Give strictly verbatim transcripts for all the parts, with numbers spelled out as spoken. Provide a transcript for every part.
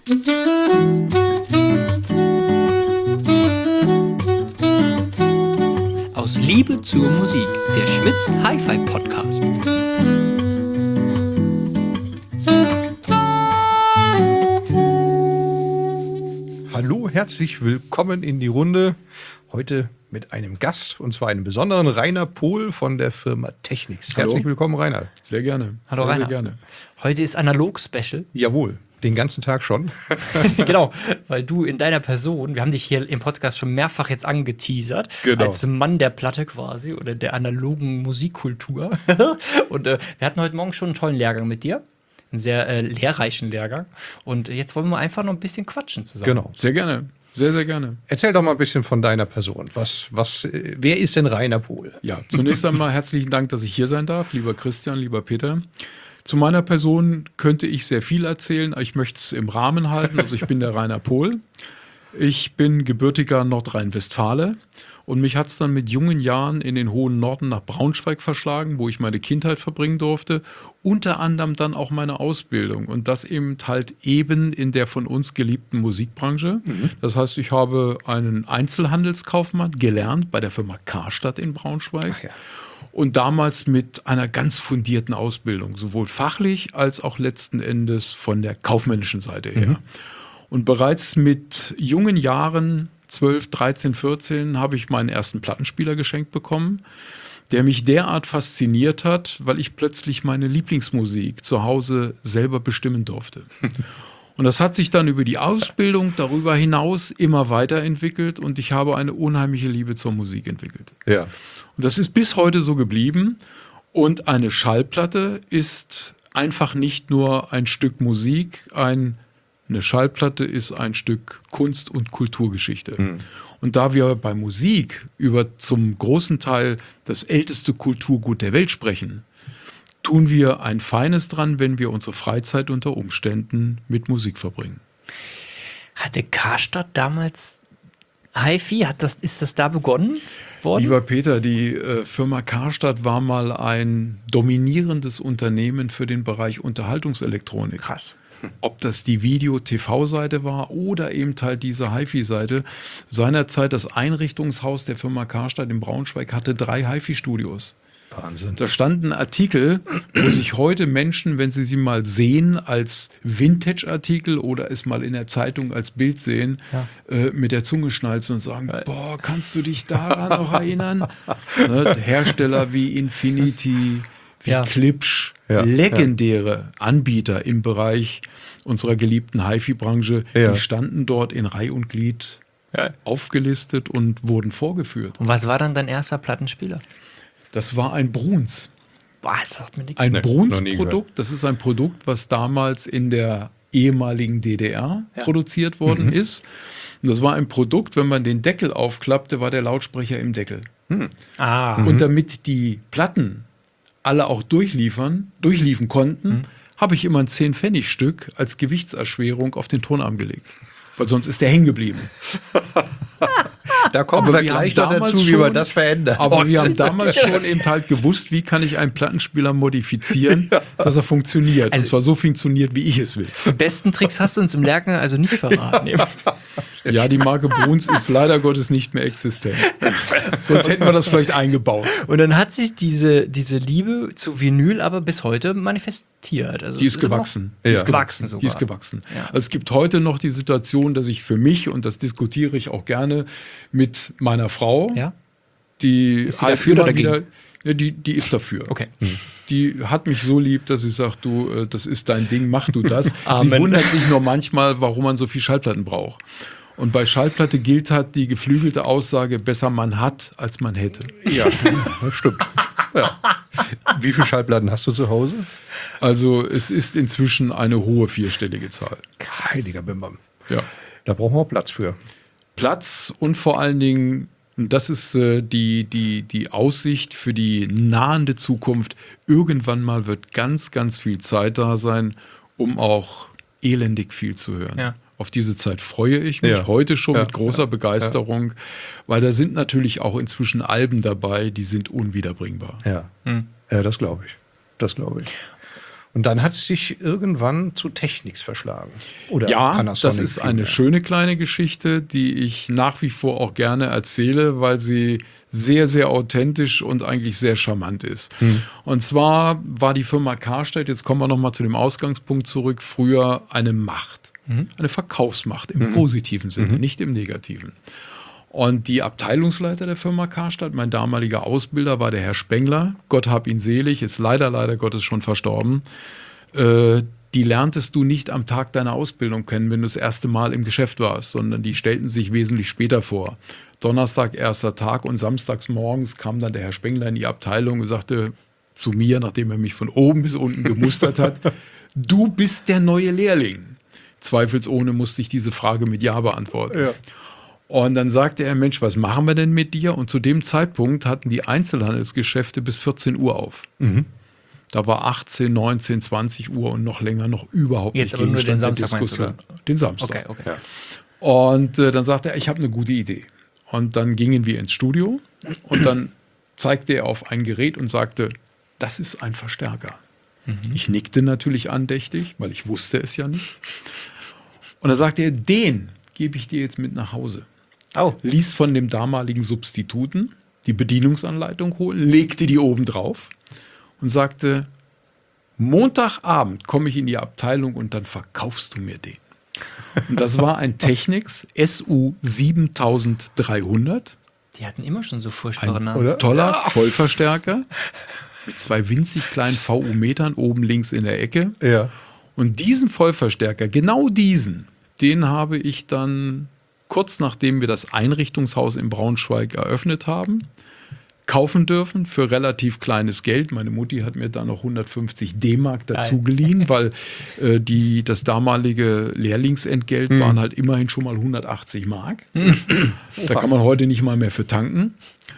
Aus Liebe zur Musik, der Schmitz Hi-Fi Podcast. Hallo, herzlich willkommen in die Runde. Heute mit einem Gast, und zwar einem besonderen Rainer Pohl von der Firma Technics. Hallo. Herzlich willkommen, Rainer. Sehr gerne. Hallo sehr, Rainer. Sehr gerne. Heute ist Analog-Special. Jawohl, den ganzen Tag schon. Genau, weil du in deiner Person, wir haben dich hier im Podcast schon mehrfach jetzt angeteasert, Genau. als Mann der Platte quasi oder der analogen Musikkultur. Und äh, wir hatten heute Morgen schon einen tollen Lehrgang mit dir. Einen sehr äh, lehrreichen Lehrgang. Und jetzt wollen wir einfach noch ein bisschen quatschen zusammen. Genau. Sehr gerne. Sehr, sehr gerne. Erzähl doch mal ein bisschen von deiner Person. Was, was, äh, wer ist denn Rainer Pohl? Ja, zunächst einmal herzlichen Dank, dass ich hier sein darf, lieber Christian, lieber Peter. Zu meiner Person könnte ich sehr viel erzählen, aber ich möchte es im Rahmen halten. Also ich bin der Rainer Pohl. Ich bin gebürtiger Nordrhein-Westfale und mich hat es dann mit jungen Jahren in den hohen Norden nach Braunschweig verschlagen, wo ich meine Kindheit verbringen durfte, unter anderem dann auch meine Ausbildung und das eben halt eben in der von uns geliebten Musikbranche. Mhm. Das heißt, ich habe einen Einzelhandelskaufmann gelernt bei der Firma Karstadt in Braunschweig. Ach ja. Und damals mit einer ganz fundierten Ausbildung, sowohl fachlich als auch letzten Endes von der kaufmännischen Seite her. Mhm. Und bereits mit jungen Jahren, zwölf, dreizehn, vierzehn, habe ich meinen ersten Plattenspieler geschenkt bekommen, der mich derart fasziniert hat, weil ich plötzlich meine Lieblingsmusik zu Hause selber bestimmen durfte. Und das hat sich dann über die Ausbildung darüber hinaus immer weiterentwickelt und ich habe eine unheimliche Liebe zur Musik entwickelt. Ja. Und das ist bis heute so geblieben. Und eine Schallplatte ist einfach nicht nur ein Stück Musik, ein Eine Schallplatte ist ein Stück Kunst- und Kulturgeschichte. Mhm. Und da wir bei Musik über zum großen Teil das älteste Kulturgut der Welt sprechen, tun wir ein Feines dran, wenn wir unsere Freizeit unter Umständen mit Musik verbringen. Hatte Karstadt damals Hi-Fi? Hat das, ist das da begonnen worden? Lieber Peter, die äh, Firma Karstadt war mal ein dominierendes Unternehmen für den Bereich Unterhaltungselektronik. Krass. Ob das die Video-T V-Seite war oder eben halt diese Hi-Fi-Seite. Seinerzeit das Einrichtungshaus der Firma Karstadt in Braunschweig hatte drei Hi-Fi-Studios. Wahnsinn. Da standen Artikel, wo sich heute Menschen, wenn sie sie mal sehen, als Vintage-Artikel oder es mal in der Zeitung als Bild sehen, Ja. äh, mit der Zunge schnalzen und sagen, boah, kannst du dich daran noch erinnern? Ne, Hersteller wie Infinity, wie Ja. Klipsch, Ja, legendäre Anbieter im Bereich unserer geliebten Hi-Fi-Branche, Ja. die standen dort in Reih und Glied Ja. aufgelistet und wurden vorgeführt. Und was war dann dein erster Plattenspieler? Das war ein Bruns. Boah, das sagt mir nichts. Ein Nee, noch nie gehört. Bruns-Produkt, das ist ein Produkt, was damals in der ehemaligen D D R Ja. produziert worden ist. Und das war ein Produkt, wenn man den Deckel aufklappte, war der Lautsprecher im Deckel. Ah, Und damit die Platten alle auch durchliefern, durchliefen konnten, habe ich immer ein zehn-Pfennig-Stück als Gewichtserschwerung auf den Tonarm gelegt. Weil sonst ist der hängen geblieben. Da kommen Aber wir wir gleich haben noch damals dazu, wie man schon- das verändert. Aber wir haben damals schon eben halt gewusst, wie kann ich einen Plattenspieler modifizieren, dass er funktioniert. Also- und zwar so funktioniert, wie ich es will. die besten Tricks hast du uns im Lehrgang also nicht verraten. Ja, die Marke Bruns ist leider Gottes nicht mehr existent. Sonst hätten wir das vielleicht eingebaut. Und dann hat sich diese, diese Liebe zu Vinyl aber bis heute manifestiert. Also Die es ist immer noch- gewachsen. Die Ja. ist gewachsen sogar. Die ist gewachsen. Ja. Also es gibt heute noch die Situation, dass ich für mich, und das diskutiere ich auch gerne mit meiner Frau, Ja? die Ist sie halt dafür immer oder dagegen? wieder, ja, die, die ist dafür. Okay. Die hat mich so lieb, dass sie sagt, du, äh, das ist dein Ding, mach du das. Sie Amen. wundert sich nur manchmal, warum man so viel Schallplatten braucht. Und bei Schallplatte gilt halt die geflügelte Aussage, besser man hat, als man hätte. Ja, das stimmt. Ja. Wie viele Schallplatten hast du zu Hause? Also es ist inzwischen eine hohe vierstellige Zahl. Heiliger Bimbam. Ja. Da brauchen wir Platz für. Platz und vor allen Dingen, und das ist äh, die, die, die Aussicht für die nahende Zukunft, irgendwann mal wird ganz, ganz viel Zeit da sein, um auch elendig viel zu hören. Ja. Auf diese Zeit freue ich mich Ja. heute schon Ja. mit großer Begeisterung, weil da sind natürlich auch inzwischen Alben dabei, die sind unwiederbringbar. Ja, Hm. ja das glaube ich. Das glaube ich. Und dann hat es dich irgendwann zu Technics verschlagen. Oder Ja, Panasonic das ist vielmehr. eine schöne kleine Geschichte, die ich nach wie vor auch gerne erzähle, weil sie sehr, sehr authentisch und eigentlich sehr charmant ist. Und zwar war die Firma Karstadt, jetzt kommen wir nochmal zu dem Ausgangspunkt zurück, früher eine Macht. Eine Verkaufsmacht im positiven Sinne, nicht im negativen. Und die Abteilungsleiter der Firma Karstadt, mein damaliger Ausbilder, war der Herr Spengler. Gott hab ihn selig, ist leider, leider Gottes schon verstorben. Äh, die lerntest du nicht am Tag deiner Ausbildung kennen, wenn du das erste Mal im Geschäft warst, sondern die stellten sich wesentlich später vor. Donnerstag, erster Tag und samstags morgens kam dann der Herr Spengler in die Abteilung und sagte zu mir, nachdem er mich von oben bis unten gemustert hat, du bist der neue Lehrling. Zweifelsohne musste ich diese Frage mit Ja beantworten. Ja. Und dann sagte er, Mensch, was machen wir denn mit dir? Und zu dem Zeitpunkt hatten die Einzelhandelsgeschäfte bis vierzehn Uhr auf. Da war achtzehn, neunzehn, zwanzig Uhr und noch länger noch überhaupt Jetzt nicht aber nur den Gegenstand der Samstag, meinst du, Diskussion. Den Samstag. Okay, okay. Und äh, dann sagte er, ich habe eine gute Idee. Und dann gingen wir ins Studio und dann zeigte er auf ein Gerät und sagte, das ist ein Verstärker. Ich nickte natürlich andächtig, weil ich wusste es ja nicht. Und dann sagte er, den gebe ich dir jetzt mit nach Hause. Oh, Ließ von dem damaligen Substituten die Bedienungsanleitung holen, legte die oben drauf und sagte, Montagabend komme ich in die Abteilung und dann verkaufst du mir den. Und das war ein Technics S U siebentausenddreihundert, die hatten immer schon so furchtbare ein Namen. oder? toller Vollverstärker mit zwei winzig kleinen V U-Metern oben links in der Ecke. Ja. Und diesen Vollverstärker, genau diesen, den habe ich dann kurz nachdem wir das Einrichtungshaus in Braunschweig eröffnet haben, kaufen dürfen für relativ kleines Geld. Meine Mutti hat mir da noch hundertfünfzig D-Mark dazu geliehen, weil äh, die, das damalige Lehrlingsentgelt Mhm. waren halt immerhin schon mal hundertachtzig Mark. Da kann man heute nicht mal mehr für tanken.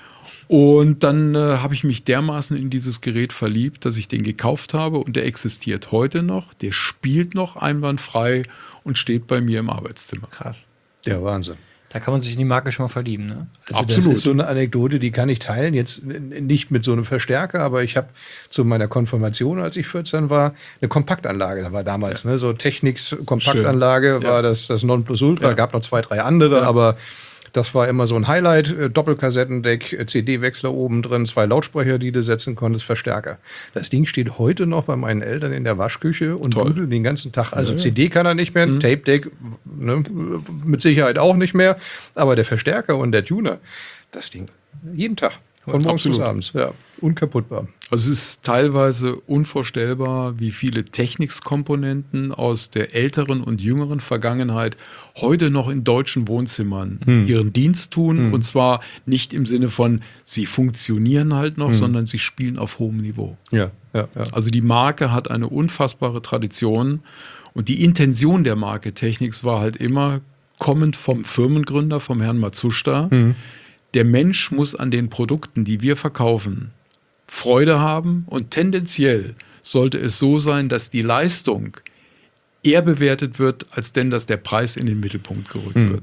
Und dann äh, habe ich mich dermaßen in dieses Gerät verliebt, dass ich den gekauft habe und der existiert heute noch. Der spielt noch einwandfrei und steht bei mir im Arbeitszimmer. Krass. Der Wahnsinn. Da kann man sich in die Marke schon mal verlieben, ne? Also Absolut. Das ist so eine Anekdote, die kann ich teilen. Jetzt n- nicht mit so einem Verstärker, aber ich habe zu meiner Konfirmation, als ich vierzehn war, eine Kompaktanlage. Da war damals ne, so Technics Kompaktanlage, Schön. war Ja. das, das Nonplusultra. Ja. Gab noch zwei, drei andere, Ja. aber das war immer so ein Highlight. Äh, Doppelkassettendeck, äh, C D-Wechsler oben drin, zwei Lautsprecher, die du setzen konntest, Verstärker. Das Ding steht heute noch bei meinen Eltern in der Waschküche und Toll. dudelt den ganzen Tag. Also Ja, ja. C D kann er nicht mehr, Tape-Deck ne, mit Sicherheit auch nicht mehr. Aber der Verstärker und der Tuner, das Ding jeden Tag. Von morgens bis Absolut. abends. Ja, unkaputtbar. Also es ist teilweise unvorstellbar, wie viele Technics-Komponenten aus der älteren und jüngeren Vergangenheit heute noch in deutschen Wohnzimmern ihren Dienst tun. Und zwar nicht im Sinne von, sie funktionieren halt noch, sondern sie spielen auf hohem Niveau. Ja, ja, ja. Also die Marke hat eine unfassbare Tradition und die Intention der Marke Technics war halt immer, kommend vom Firmengründer, vom Herrn Matsushita, der Mensch muss an den Produkten, die wir verkaufen, Freude haben und tendenziell sollte es so sein, dass die Leistung eher bewertet wird, als denn, dass der Preis in den Mittelpunkt gerückt wird.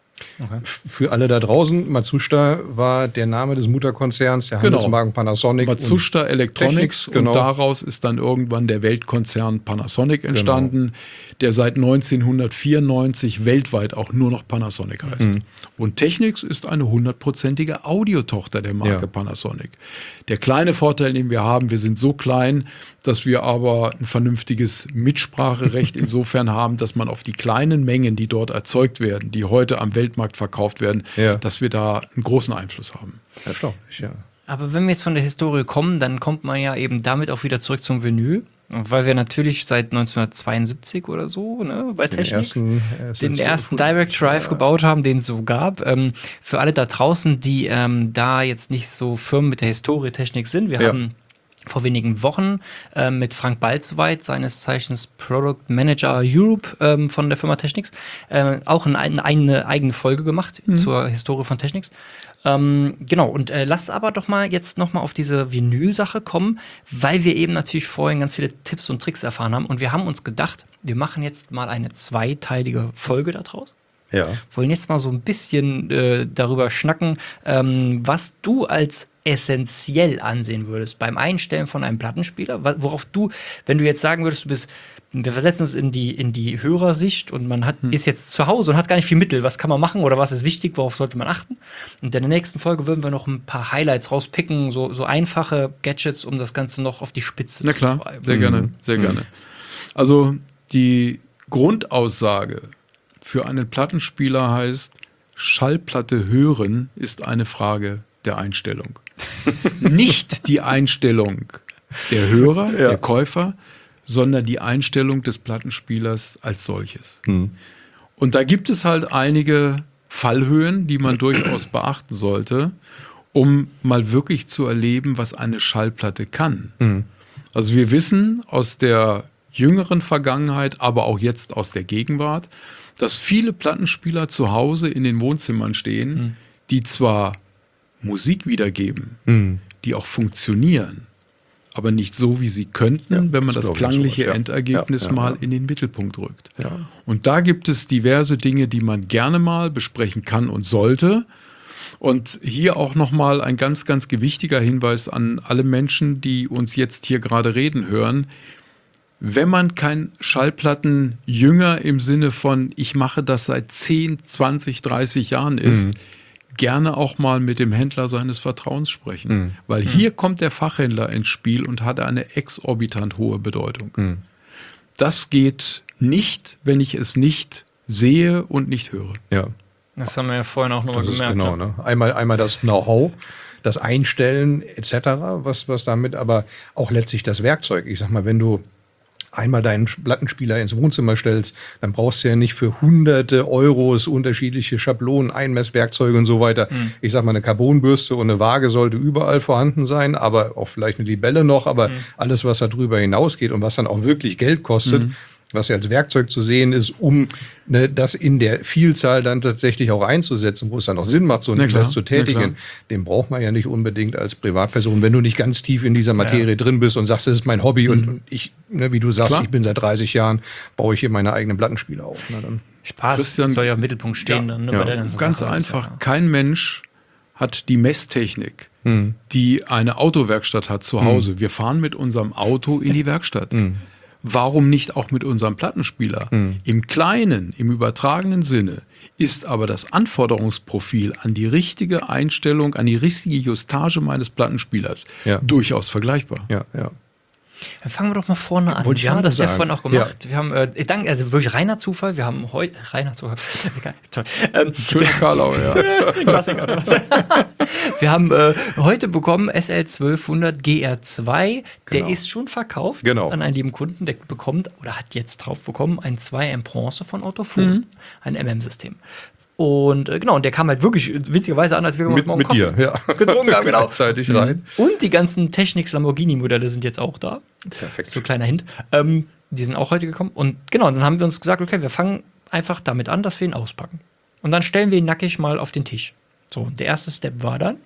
Für alle da draußen, Matsushita war der Name des Mutterkonzerns, der Genau. Handelsmarken Panasonic. Matsushita Electronics Technics, genau. und daraus ist dann irgendwann der Weltkonzern Panasonic entstanden, der seit neunzehnhundertvierundneunzig weltweit auch nur noch Panasonic heißt. Und Technics ist eine hundertprozentige Audiotochter der Marke Ja. Panasonic. Der kleine Vorteil, den wir haben, wir sind so klein, dass wir aber ein vernünftiges Mitspracherecht insofern haben, dass man auf die kleinen Mengen, die dort erzeugt werden, die heute am Weltmarkt verkauft werden, Ja. dass wir da einen großen Einfluss haben. Erstaunlich, ja. Aber wenn wir jetzt von der Historie kommen, dann kommt man ja eben damit auch wieder zurück zum Vinyl. Weil wir natürlich seit neunzehnhundertzweiundsiebzig oder so, ne, bei Den Technics, ersten, den ersten Direct Drive gebaut haben, den es so gab. Ähm, für alle da draußen, die ähm, da jetzt nicht so firm mit der Historie Technik sind, wir Ja. haben vor wenigen Wochen ähm, mit Frank Balzweit, seines Zeichens Product Manager Europe ähm, von der Firma Technics, äh, auch eine, eine, eine eigene Folge gemacht zur Historie von Technics. Ähm, genau, und äh, lass aber doch mal jetzt noch mal auf diese Vinyl-Sache kommen, weil wir eben natürlich vorhin ganz viele Tipps und Tricks erfahren haben und wir haben uns gedacht, wir machen jetzt mal eine zweiteilige Folge daraus. Ja. Wollen jetzt mal so ein bisschen äh, darüber schnacken, ähm, was du als essentiell ansehen würdest beim Einstellen von einem Plattenspieler, wa- worauf du, wenn du jetzt sagen würdest, du bist, wir versetzen uns in die, in die Hörersicht und man hat, hm. ist jetzt zu Hause und hat gar nicht viel Mittel, was kann man machen oder was ist wichtig, worauf sollte man achten? Und in der nächsten Folge würden wir noch ein paar Highlights rauspicken, so, so einfache Gadgets, um das Ganze noch auf die Spitze Na zu klar, treiben. sehr gerne, sehr Mhm. gerne. Also die Grundaussage für einen Plattenspieler heißt, Schallplatte hören ist eine Frage der Einstellung. Nicht die Einstellung der Hörer, Ja. der Käufer, sondern die Einstellung des Plattenspielers als solches. Mhm. Und da gibt es halt einige Fallhöhen, die man durchaus beachten sollte, um mal wirklich zu erleben, was eine Schallplatte kann. Mhm. Also wir wissen aus der jüngeren Vergangenheit, aber auch jetzt aus der Gegenwart, dass viele Plattenspieler zu Hause in den Wohnzimmern stehen, Mhm. die zwar Musik wiedergeben, Mhm. die auch funktionieren, aber nicht so, wie sie könnten, Ja, wenn man das das glaube ich klangliche sowas, ja. Endergebnis Ja, ja, mal ja. in den Mittelpunkt rückt. Ja. Und da gibt es diverse Dinge, die man gerne mal besprechen kann und sollte. Und hier auch nochmal ein ganz, ganz gewichtiger Hinweis an alle Menschen, die uns jetzt hier gerade reden hören. Wenn man kein Schallplattenjünger im Sinne von, ich mache das seit zehn, zwanzig, dreißig Jahren ist, Mhm. gerne auch mal mit dem Händler seines Vertrauens sprechen. Mhm. Weil hier kommt der Fachhändler ins Spiel und hat eine exorbitant hohe Bedeutung. Mhm. Das geht nicht, wenn ich es nicht sehe und nicht höre. Ja. Das haben wir ja vorhin auch nochmal Das ist gemerkt. genau, ja. ne? Einmal, einmal das Know-how, das Einstellen et cetera, was, was damit, aber auch letztlich das Werkzeug. Ich sag mal, wenn du einmal deinen Plattenspieler ins Wohnzimmer stellst, dann brauchst du ja nicht für hunderte Euros unterschiedliche Schablonen, Einmesswerkzeuge und so weiter. Mhm. Ich sag mal, eine Carbonbürste und eine Waage sollte überall vorhanden sein, aber auch vielleicht eine Libelle noch, aber Mhm. alles, was darüber hinausgeht und was dann auch wirklich Geld kostet, Mhm. was ja als Werkzeug zu sehen ist, um ne, das in der Vielzahl dann tatsächlich auch einzusetzen, wo es dann auch Sinn macht, so Na klar, etwas zu na klar. tätigen. Den braucht man ja nicht unbedingt als Privatperson, wenn du nicht ganz tief in dieser Materie Ja. drin bist und sagst, das ist mein Hobby und, Mhm. und ich, ne, wie du sagst, Klar. ich bin seit dreißig Jahren, baue ich hier meine eigenen Plattenspieler auf. Na, dann. Spaß Christian- soll ja im Mittelpunkt stehen. Ja, dann, ne, ja. bei der ganzen Ganz Sache. einfach, Ja. kein Mensch hat die Messtechnik, Hm. die eine Autowerkstatt hat zu Hause. Wir fahren mit unserem Auto in die Werkstatt. Warum nicht auch mit unserem Plattenspieler? Hm. Im Kleinen, im übertragenen Sinne ist aber das Anforderungsprofil an die richtige Einstellung, an die richtige Justage meines Plattenspielers Ja. durchaus vergleichbar. Ja, ja. Dann fangen wir doch mal vorne an. Wollte ich wir haben gerade das ja sagen. vorhin auch gemacht. Wir haben, äh, danke, also wirklich reiner Zufall. Wir haben heute, reiner Zufall, egal, toll. Ähm, Schöner Karlau, ja. Klassiker oder was? Wir haben äh, heute bekommen S L zwölfhundert G R zwei. Der Genau. ist schon verkauft Genau. an einen lieben Kunden. Der bekommt oder hat jetzt drauf bekommen ein zwei M Bronze von Autophon, Mhm. ein M M-System. Und äh, genau, und der kam halt wirklich witzigerweise an, als wir Mit, morgen mit Kaffee dir, ja. getrunken haben, genau. Gleichzeitig rein. Und die ganzen Technics Lamborghini-Modelle sind jetzt auch da. Perfekt. So ein kleiner Hint. Ähm, die sind auch heute gekommen. Und genau, dann haben wir uns gesagt, okay, wir fangen einfach damit an, dass wir ihn auspacken. Und dann stellen wir ihn nackig mal auf den Tisch. So, und der erste Step war dann,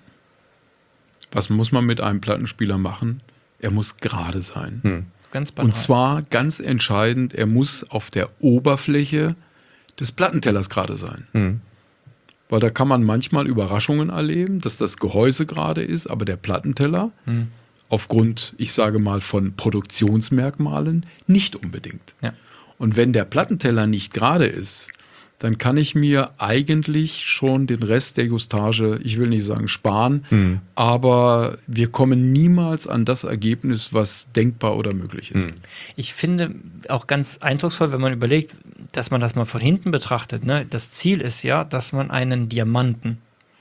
Was muss man mit einem Plattenspieler machen? Er muss gerade sein. Hm. ganz banal. Und zwar ganz entscheidend, er muss auf der Oberfläche des Plattentellers gerade sein. Hm. Weil da kann man manchmal Überraschungen erleben, dass das Gehäuse gerade ist, aber der Plattenteller Hm. aufgrund, ich sage mal, von Produktionsmerkmalen nicht unbedingt. Ja. Und wenn der Plattenteller nicht gerade ist, dann kann ich mir eigentlich schon den Rest der Justage, ich will nicht sagen sparen, Hm. aber wir kommen niemals an das Ergebnis, was denkbar oder möglich ist. Hm. Ich finde auch ganz eindrucksvoll, wenn man überlegt, dass man das mal von hinten betrachtet. Ne? Das Ziel ist ja, dass man einen Diamanten,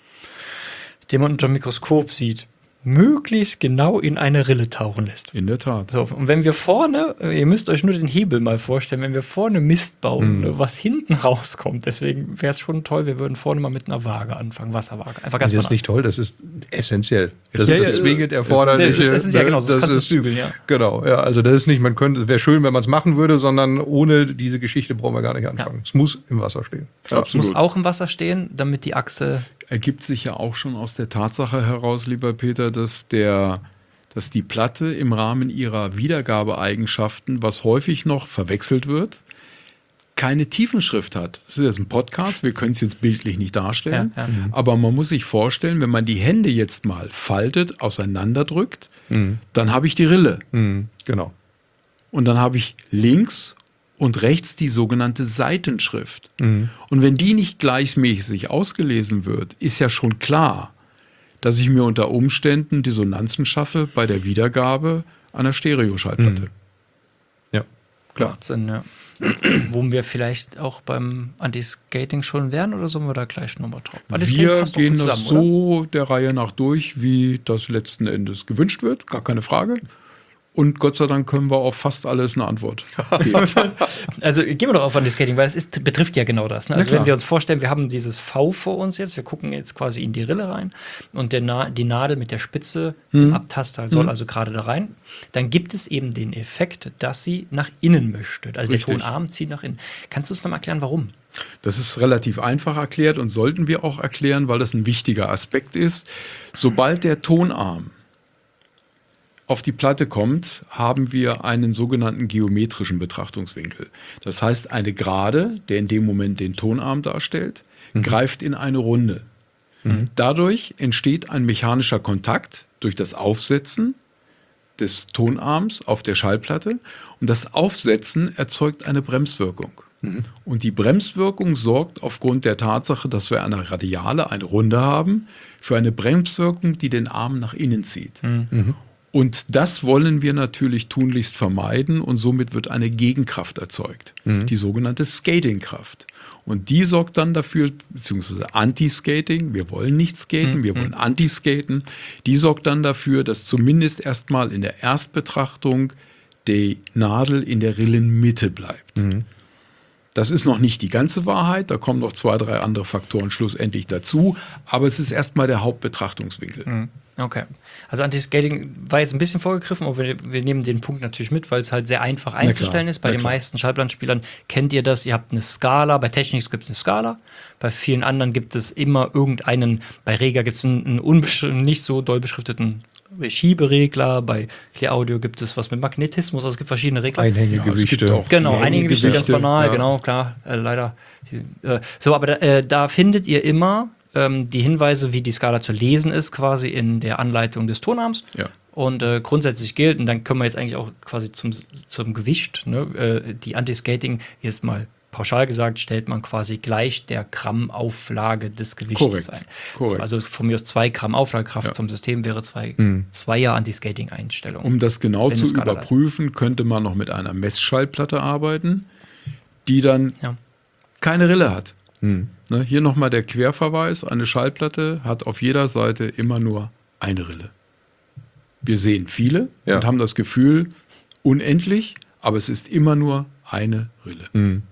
den man unter dem Mikroskop sieht, möglichst genau in eine Rille tauchen lässt. In der Tat. So, und wenn wir vorne, äh, ihr müsst euch nur den Hebel mal vorstellen, wenn wir vorne Mist bauen, Mhm. ne, was hinten rauskommt, deswegen wäre es schon toll, wir würden vorne mal mit einer Waage anfangen, Wasserwaage. Einfach ganz Das ist banal. nicht toll, das ist essentiell. Das Ja, ist ja, zwingend Das erforderlich. ist, das ist ja genau, so das kannst du es ist, bügeln, ja. Genau, ja, also das ist nicht, man könnte, es wäre schön, wenn man es machen würde, sondern ohne diese Geschichte brauchen wir gar nicht anfangen. Es muss im Wasser stehen. Ja. Absolut. Muss auch im Wasser stehen, damit die Achse. Ergibt sich ja auch schon aus der Tatsache heraus, lieber Peter, dass, der, dass die Platte im Rahmen ihrer Wiedergabeeigenschaften, was häufig noch verwechselt wird, keine Tiefenschrift hat. Das ist jetzt ein Podcast, wir können es jetzt bildlich nicht darstellen, Ja, ja. Mhm. aber man muss sich vorstellen, wenn man die Hände jetzt mal faltet, auseinanderdrückt, Mhm. dann habe ich die Rille. Mhm. Genau. Und dann habe ich links und rechts die sogenannte Seitenschrift. Mhm. Und wenn die nicht gleichmäßig ausgelesen wird, ist ja schon klar, dass ich mir unter Umständen Dissonanzen schaffe bei der Wiedergabe einer Stereoschallplatte. Mhm. Ja, klar. Macht Sinn, ja. Wo wir vielleicht auch beim Anti-Skating schon wären oder sollen wir da gleich nochmal drauf? Anti-Skating Wir passt doch gehen gut das zusammen, so der Reihe nach durch, wie das letzten Endes gewünscht wird, gar keine Frage. Und Gott sei Dank können wir auf fast alles eine Antwort geben. Also gehen wir doch auf Anti-Skating, weil es ist, betrifft ja genau das. Ne? Also klar. wenn wir uns vorstellen, wir haben dieses V vor uns jetzt, wir gucken jetzt quasi in die Rille rein und der Na die Nadel mit der Spitze, dem Abtaster soll also gerade da rein, dann gibt es eben den Effekt, dass sie nach innen möchte. Also Richtig. der Tonarm zieht nach innen. Kannst du uns noch mal erklären, warum? Das ist relativ einfach erklärt und sollten wir auch erklären, weil das ein wichtiger Aspekt ist. Sobald der Tonarm auf die Platte kommt, haben wir einen sogenannten geometrischen Betrachtungswinkel. Das heißt, eine Gerade, der in dem Moment den Tonarm darstellt, mhm. greift in eine Runde. Mhm. Dadurch entsteht ein mechanischer Kontakt durch das Aufsetzen des Tonarms auf der Schallplatte und das Aufsetzen erzeugt eine Bremswirkung. Mhm. Und die Bremswirkung sorgt aufgrund der Tatsache, dass wir eine Radiale, eine Runde haben, für eine Bremswirkung, die den Arm nach innen zieht. Mhm. Und das wollen wir natürlich tunlichst vermeiden und somit wird eine Gegenkraft erzeugt, mhm. die sogenannte Skatingkraft. Und die sorgt dann dafür, beziehungsweise Anti-Skating, wir wollen nicht skaten, mhm. wir wollen Anti-Skaten, die sorgt dann dafür, dass zumindest erstmal in der Erstbetrachtung die Nadel in der Rillenmitte bleibt. Mhm. Das ist noch nicht die ganze Wahrheit, da kommen noch zwei, drei andere Faktoren schlussendlich dazu, aber es ist erstmal der Hauptbetrachtungswinkel. Mhm. Okay. Also Anti-Skating war jetzt ein bisschen vorgegriffen, aber wir, wir nehmen den Punkt natürlich mit, weil es halt sehr einfach einzustellen ist. Bei den meisten Schallplattenspielern kennt ihr das, ihr habt eine Skala, bei Technics gibt es eine Skala, bei vielen anderen gibt es immer irgendeinen, bei Rega gibt es einen, einen nicht so doll beschrifteten Schieberegler, bei Clear Audio gibt es was mit Magnetismus, also es gibt verschiedene Regler. Einhängegewichte. Ja, es gibt auch genau, Einhängegewichte, ganz banal, ja. genau, klar, äh, leider. Äh, so, aber da, äh, da findet ihr immer ähm, die Hinweise, wie die Skala zu lesen ist, quasi in der Anleitung des Tonarms. Ja. Und äh, grundsätzlich gilt, und dann können wir jetzt eigentlich auch quasi zum, zum Gewicht, ne, äh, die Anti-Skating, jetzt mal pauschal gesagt, stellt man quasi gleich der Grammauflage des Gewichtes Korrekt. ein. Korrekt. Also von mir aus zwei Gramm Auflagekraft Ja. vom System wäre zwei, Mhm. Zweier Anti-Skating-Einstellung. Um das genau Wenn zu es Skala überprüfen, könnte man noch mit einer Messschallplatte arbeiten, die dann Ja. keine Rille hat. Mhm. Ne, hier nochmal der Querverweis. Eine Schallplatte hat auf jeder Seite immer nur eine Rille. Wir sehen viele Ja. und haben das Gefühl, unendlich, aber es ist immer nur eine Rille. Mhm.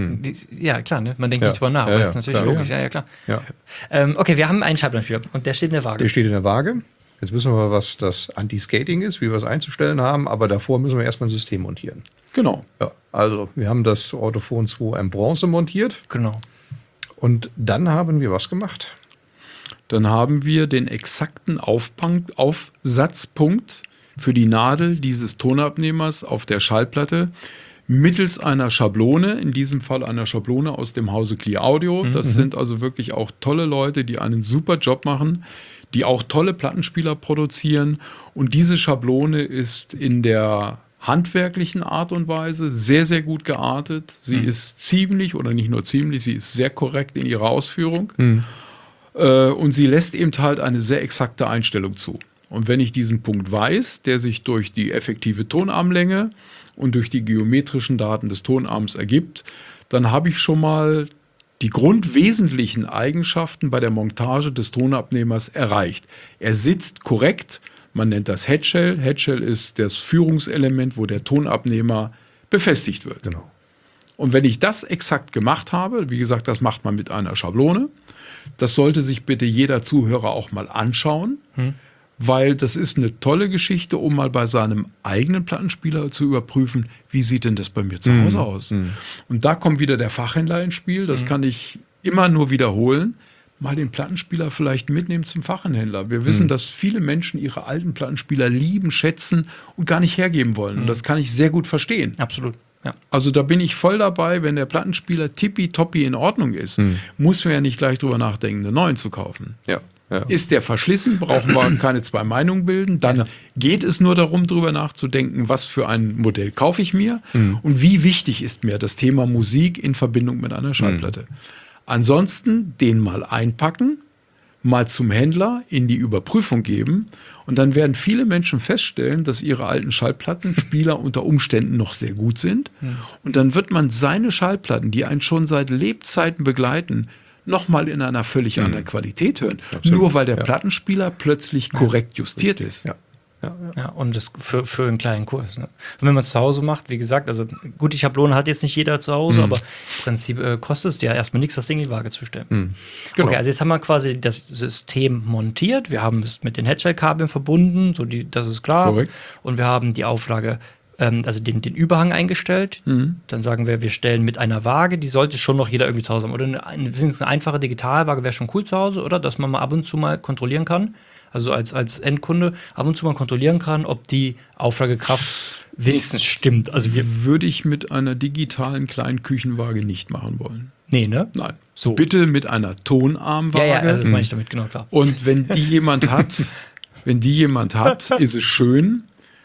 Ja, klar, ne? Man denkt Ja. nicht drüber nach, Ja, aber ja, das ist natürlich klar, logisch. ja. Ja, ja, klar. Ja. Ähm, okay, wir haben einen Schallplattenspieler und der steht in der Waage. Der steht in der Waage. Jetzt wissen wir, was das Anti-Skating ist, wie wir es einzustellen haben, aber davor müssen wir erstmal ein System montieren. Genau. Ja, also wir haben das Autophon zwei M Bronze montiert Genau. und dann haben wir was gemacht. Dann haben wir den exakten Aufpunk- Aufsatzpunkt für die Nadel dieses Tonabnehmers auf der Schallplatte mittels einer Schablone, in diesem Fall einer Schablone aus dem Hause Clear Audio. Das sind also wirklich auch tolle Leute, die einen super Job machen, die auch tolle Plattenspieler produzieren. Und diese Schablone ist in der handwerklichen Art und Weise sehr, sehr gut geartet. Sie Mhm. ist ziemlich, oder nicht nur ziemlich, sie ist sehr korrekt in ihrer Ausführung. Mhm. Äh, und sie lässt eben halt eine sehr exakte Einstellung zu. Und wenn ich diesen Punkt weiß, der sich durch die effektive Tonarmlänge und durch die geometrischen Daten des Tonarms ergibt, dann habe ich schon mal die grundwesentlichen Eigenschaften bei der Montage des Tonabnehmers erreicht. Er sitzt korrekt, man nennt das Headshell. Headshell ist das Führungselement, wo der Tonabnehmer befestigt wird. Genau. Und wenn ich das exakt gemacht habe, wie gesagt, das macht man mit einer Schablone, das sollte sich bitte jeder Zuhörer auch mal anschauen, Hm. weil das ist eine tolle Geschichte, um mal bei seinem eigenen Plattenspieler zu überprüfen, wie sieht denn das bei mir zu Hause aus? Und da kommt wieder der Fachhändler ins Spiel, das kann ich immer nur wiederholen, mal den Plattenspieler vielleicht mitnehmen zum Fachhändler. Wir wissen, dass viele Menschen ihre alten Plattenspieler lieben, schätzen und gar nicht hergeben wollen. Und das kann ich sehr gut verstehen. Absolut. Ja. Also da bin ich voll dabei, wenn der Plattenspieler tippitoppi in Ordnung ist, Hm. muss man ja nicht gleich drüber nachdenken, einen neuen zu kaufen. Ja. Ja. Ist der verschlissen, brauchen wir keine zwei Meinungen bilden. Dann Ja. geht es nur darum, drüber nachzudenken, was für ein Modell kaufe ich mir Mhm. und wie wichtig ist mir das Thema Musik in Verbindung mit einer Schallplatte. Ansonsten den mal einpacken, mal zum Händler in die Überprüfung geben und dann werden viele Menschen feststellen, dass ihre alten Schallplattenspieler unter Umständen noch sehr gut sind. Und dann wird man seine Schallplatten, die einen schon seit Lebzeiten begleiten, nochmal in einer völlig anderen Qualität hören. Absolut. Nur weil der Ja. Plattenspieler plötzlich korrekt justiert ist. Ja. Ja. Ja. Ja, und das für, für einen kleinen Kurs. Ne? Und wenn man es zu Hause macht, wie gesagt, also gut, die Schablone hat jetzt nicht jeder zu Hause, aber im Prinzip äh, kostet es ja erstmal nichts, das Ding in die Waage zu stellen. Genau. Okay, also jetzt haben wir quasi das System montiert, wir haben es mit den Headshell-Kabeln verbunden, so die, das ist klar. Korrekt. Und wir haben die Auflage, ähm, also den, den Überhang eingestellt. Dann sagen wir, wir stellen mit einer Waage, die sollte schon noch jeder irgendwie zu Hause haben. Oder eine, eine, eine einfache Digitalwaage wäre schon cool zu Hause, oder? Dass man mal ab und zu mal kontrollieren kann. Also als, als Endkunde ab und zu mal kontrollieren kann, ob die Auflagekraft wenigstens stimmt. Also wir, Würde ich mit einer digitalen kleinen Küchenwaage nicht machen wollen. nee, ne? Nein. So. Bitte mit einer Tonarmwaage. Ja, ja, also das meine ich damit, genau, klar. Und wenn die jemand hat, wenn die jemand hat, ist es schön,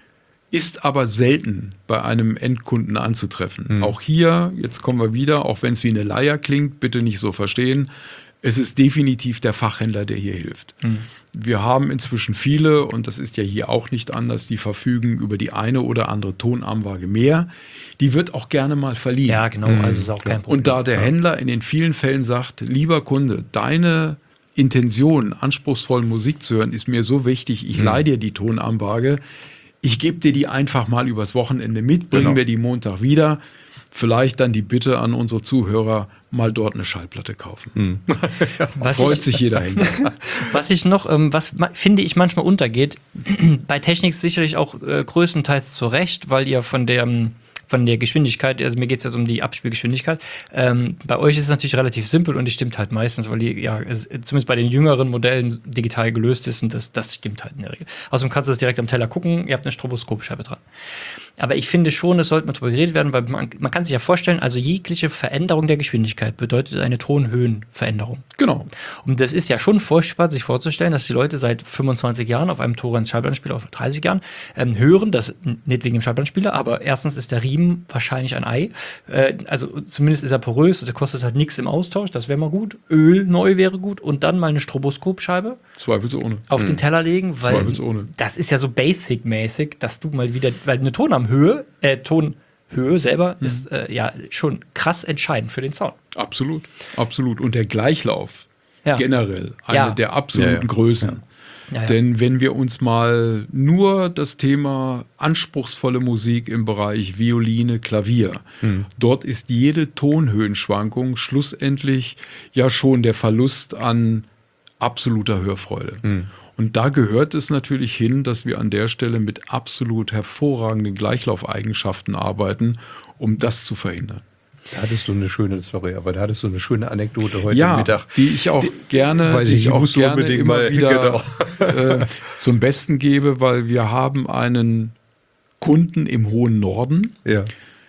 ist aber selten bei einem Endkunden anzutreffen. Auch hier, jetzt kommen wir wieder, auch wenn es wie eine Leier klingt, bitte nicht so verstehen. Es ist definitiv der Fachhändler, der hier hilft. Wir haben inzwischen viele, und das ist ja hier auch nicht anders, die verfügen über die eine oder andere Tonarmwaage mehr. Die wird auch gerne mal verliehen. Ja, genau, also ist auch kein Problem. Und da der Händler in den vielen Fällen sagt, lieber Kunde, deine Intention, anspruchsvoll Musik zu hören, ist mir so wichtig, ich leihe dir die Tonarmwaage, ich gebe dir die einfach mal übers Wochenende mit, bringen Genau. wir die Montag wieder. Vielleicht dann die Bitte an unsere Zuhörer, mal dort eine Schallplatte kaufen. was Freut ich, sich jeder Händler. was ich noch, ähm, was ma- finde ich manchmal untergeht, bei Technics sicherlich auch äh, größtenteils zu Recht, weil ihr von der, ähm, von der Geschwindigkeit, also mir geht es jetzt um die Abspielgeschwindigkeit, ähm, bei euch ist es natürlich relativ simpel und die stimmt halt meistens, weil die, ja, es, zumindest bei den jüngeren Modellen digital gelöst ist und das, das stimmt halt in der Regel. Außerdem kannst du das direkt am Teller gucken, ihr habt eine Stroboskopscheibe dran. Aber ich finde schon, es sollte mal drüber geredet werden, weil man, man kann sich ja vorstellen, also jegliche Veränderung der Geschwindigkeit bedeutet eine Tonhöhenveränderung. Genau. Und das ist ja schon furchtbar, sich vorzustellen, dass die Leute seit fünfundzwanzig Jahren auf einem Torrent Schallplattenspieler, auf dreißig Jahren, ähm, hören, das nicht wegen dem Schallplattenspieler, aber erstens ist der Riemen wahrscheinlich ein Ei. Äh, also zumindest ist er porös, der kostet halt nichts im Austausch, das wäre mal gut. Öl neu wäre gut und dann mal eine Stroboskopscheibe Zweifelsohne. auf den Teller legen, weil Zweifelsohne. das ist ja so basic-mäßig, dass du mal wieder, weil eine Tonarmhöhe, äh, Tonhöhe selber ist äh, ja schon krass entscheidend für den Sound. Absolut. Absolut. Und der Gleichlauf Ja. generell eine Ja. der absoluten Ja, ja. Größen. Ja, ja. Denn wenn wir uns mal nur das Thema anspruchsvolle Musik im Bereich Violine, Klavier, dort ist jede Tonhöhenschwankung schlussendlich ja schon der Verlust an absoluter Hörfreude. Und da gehört es natürlich hin, dass wir an der Stelle mit absolut hervorragenden Gleichlaufeigenschaften arbeiten, um das zu verhindern. Da hattest du eine schöne, sorry, aber da hattest du eine schöne Anekdote heute Ja, Mittag. die ich auch gerne, weiß die ich, ich die auch musst du gerne unbedingt immer mal- wieder äh, zum Besten gebe, weil wir haben einen Kunden im hohen Norden, Ja.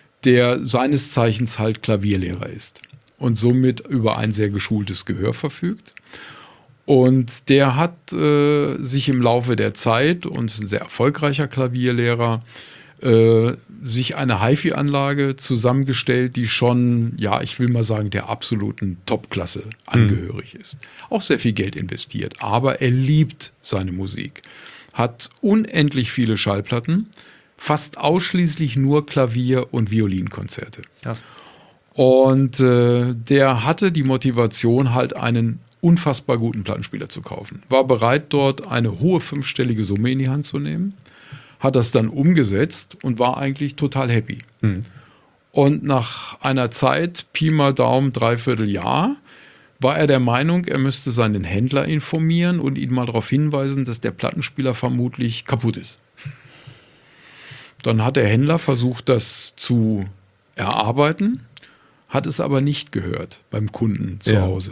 der seines Zeichens halt Klavierlehrer ist und somit über ein sehr geschultes Gehör verfügt. Und der hat äh, sich im Laufe der Zeit, und ist ein sehr erfolgreicher Klavierlehrer, äh, sich eine HiFi-Anlage zusammengestellt, die schon, ja, ich will mal sagen, der absoluten Top-Klasse angehörig ist. Auch sehr viel Geld investiert, aber er liebt seine Musik. Hat unendlich viele Schallplatten, fast ausschließlich nur Klavier- und Violinkonzerte. Krass. Und äh, der hatte die Motivation, halt einen unfassbar guten Plattenspieler zu kaufen. War bereit, dort eine hohe fünfstellige Summe in die Hand zu nehmen, hat das dann umgesetzt und war eigentlich total happy. Und nach einer Zeit, Pi mal Daumen, dreiviertel Jahr, war er der Meinung, er müsste seinen Händler informieren und ihn mal darauf hinweisen, dass der Plattenspieler vermutlich kaputt ist. Dann hat der Händler versucht, das zu erarbeiten, hat es aber nicht gehört beim Kunden zu Ja. Hause.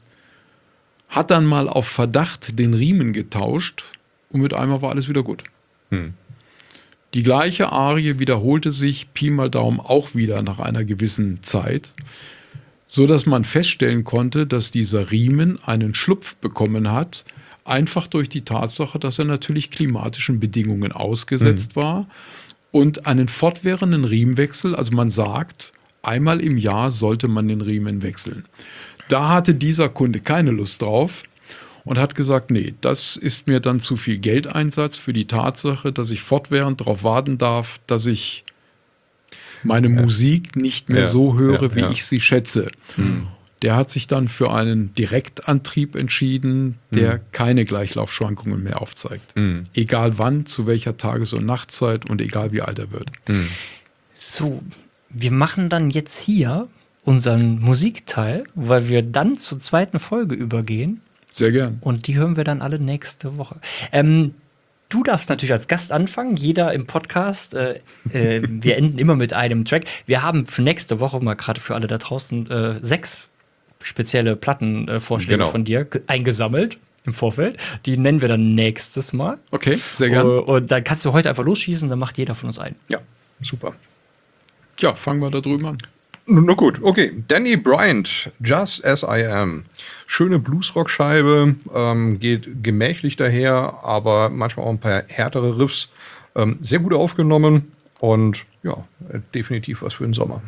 Hat dann mal auf Verdacht den Riemen getauscht und mit einmal war alles wieder gut. Hm. Die gleiche Arie wiederholte sich Pi mal Daumen auch wieder nach einer gewissen Zeit, so dass man feststellen konnte, dass dieser Riemen einen Schlupf bekommen hat, einfach durch die Tatsache, dass er natürlich klimatischen Bedingungen ausgesetzt mhm. war und einen fortwährenden Riemenwechsel, also man sagt, einmal im Jahr sollte man den Riemen wechseln. Da hatte dieser Kunde keine Lust drauf und hat gesagt, nee, das ist mir dann zu viel Geldeinsatz für die Tatsache, dass ich fortwährend darauf warten darf, dass ich meine ja. Musik nicht mehr ja. so höre, ja. wie ja. ich sie schätze. Hm. Der hat sich dann für einen Direktantrieb entschieden, der hm. keine Gleichlaufschwankungen mehr aufzeigt. Hm. Egal wann, zu welcher Tages- und Nachtzeit und egal wie alt er wird. Hm. So, wir machen dann jetzt hier unseren Musikteil, weil wir dann zur zweiten Folge übergehen. Sehr gern. Und die hören wir dann alle nächste Woche. Ähm, du darfst natürlich als Gast anfangen, jeder im Podcast. Äh, äh, wir enden immer mit einem Track. Wir haben für nächste Woche, mal gerade für alle da draußen, äh, sechs spezielle Plattenvorschläge genau. von dir eingesammelt im Vorfeld. Die nennen wir dann nächstes Mal. Okay, sehr gern. Und, und dann kannst du heute einfach losschießen, dann macht jeder von uns einen. Ja, super. Ja, fangen wir da drüben an. Na gut, okay. Danny Bryant, Just As I Am. Schöne Bluesrock-Scheibe, ähm, geht gemächlich daher, aber manchmal auch ein paar härtere Riffs. Ähm, sehr gut aufgenommen und ja, definitiv was für den Sommer.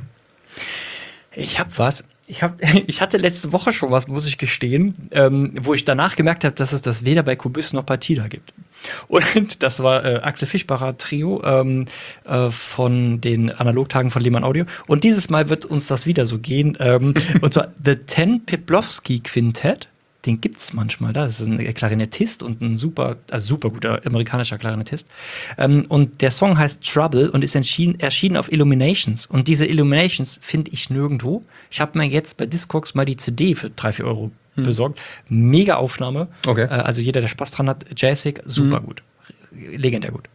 Ich hab was. Ich, hab, ich hatte letzte Woche schon was, muss ich gestehen, ähm, wo ich danach gemerkt habe, dass es das weder bei Kubis noch bei Tida gibt. Und das war äh, Axel Fischbacher Trio ähm, äh, von den Analogtagen von Lehmann Audio. Und dieses Mal wird uns das wieder so gehen. Ähm, und zwar The Ten Piplowski Quintett. Den gibt's manchmal da. Das ist ein Klarinettist und ein super, also super guter amerikanischer Klarinettist. Ähm, und der Song heißt Trouble und ist erschienen, erschienen auf Illuminations. Und diese Illuminations finde ich nirgendwo. Ich habe mir jetzt bei Discogs mal die C D für drei, vier Euro hm. besorgt. Mega Aufnahme. Okay. Äh, also jeder, der Spaß dran hat, jazzig, super hm. gut. Legendär gut.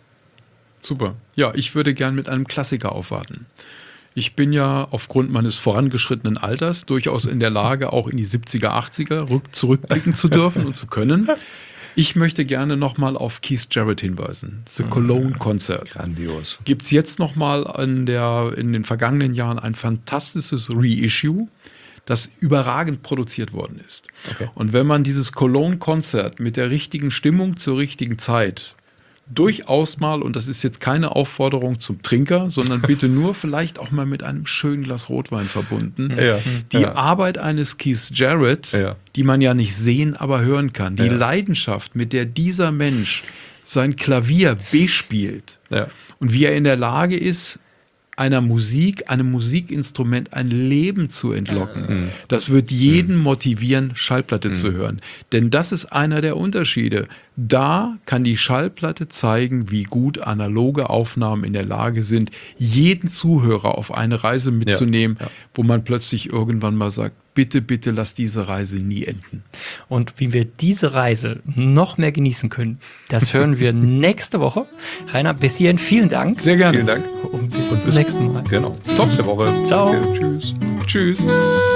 Super. Ja, ich würde gern mit einem Klassiker aufwarten. Ich bin ja aufgrund meines vorangeschrittenen Alters durchaus in der Lage, auch in die siebziger, achtziger rück, zurückblicken zu dürfen und zu können. Ich möchte gerne nochmal auf Keith Jarrett hinweisen. The Cologne Concert. Grandios. Gibt es jetzt nochmal in, in den vergangenen Jahren ein fantastisches Reissue, das überragend produziert worden ist. Okay. Und wenn man dieses Cologne Concert mit der richtigen Stimmung zur richtigen Zeit durchaus mal, und das ist jetzt keine Aufforderung zum Trinker, sondern bitte nur vielleicht auch mal mit einem schönen Glas Rotwein verbunden. Ja, die ja. Arbeit eines Keith Jarrett, ja. die man ja nicht sehen, aber hören kann. Die ja. Leidenschaft, mit der dieser Mensch sein Klavier bespielt ja. und wie er in der Lage ist, einer Musik, einem Musikinstrument ein Leben zu entlocken. Mhm. Das wird jeden mhm. motivieren, Schallplatte mhm. zu hören. Denn das ist einer der Unterschiede. Da kann die Schallplatte zeigen, wie gut analoge Aufnahmen in der Lage sind, jeden Zuhörer auf eine Reise mitzunehmen, ja. Ja. wo man plötzlich irgendwann mal sagt, bitte, bitte lass diese Reise nie enden. Und wie wir diese Reise noch mehr genießen können, das hören wir nächste Woche. Rainer, bis hierhin vielen Dank. Sehr gerne. Vielen Dank. Und bis und zum bis nächsten Mal. Genau. Top der Woche. Ciao. Okay, tschüss. Tschüss.